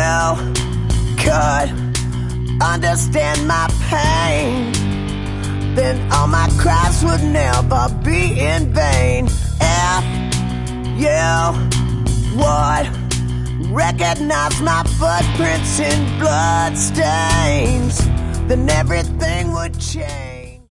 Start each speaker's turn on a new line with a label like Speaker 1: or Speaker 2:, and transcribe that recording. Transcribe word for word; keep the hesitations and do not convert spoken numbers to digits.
Speaker 1: you could understand my pain, then all my cries would never be in vain. If you would recognize my footprints in blood stains, then everything would change.